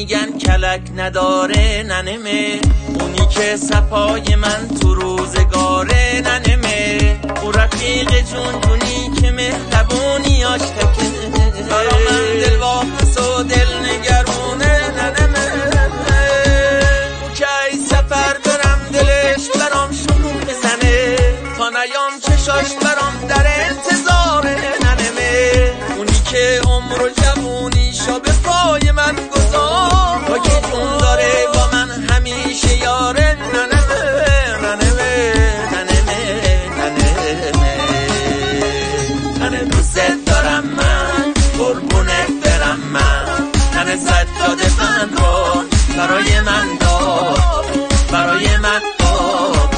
میگن کلک نداره ننمه، اونی که صفای من تو روزگاره ننمه، او رفیق جونجونی که مهربونیاش تکه برا من دل واپس و دل نگرونه ننمه، او که ای سفر برم دلش برام شروع بزنه، تا نیام چشاش برام در انتظاره ننمه، اونی که عمر و جوونیشو به پای من گذار با که جون داره با من همیشه یاره ننمه ننمه ننمه ننمه ننه دوست دارم من قربونت برم من، ننه سجاده من رو برای من داد برای من داد.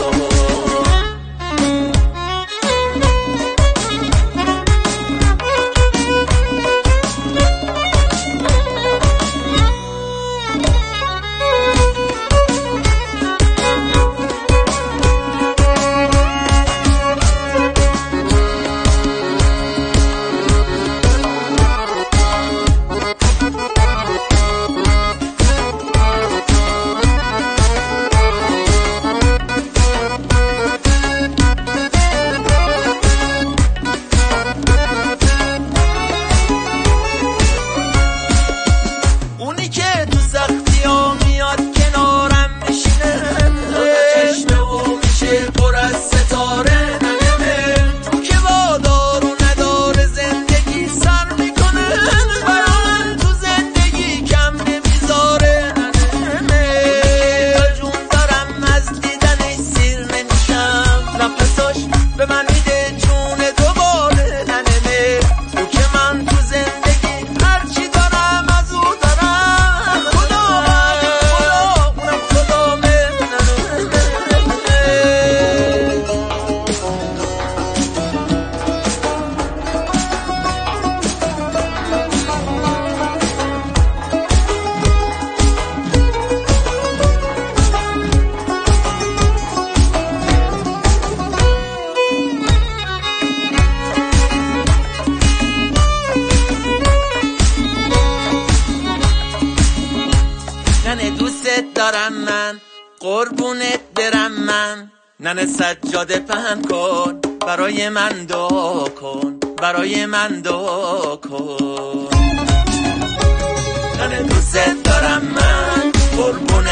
دوست دارم من قربونت برم من، ننه سجاده پهن کن برای من دعا کن برای من دعا کن، ننه دوست دارم من قربونت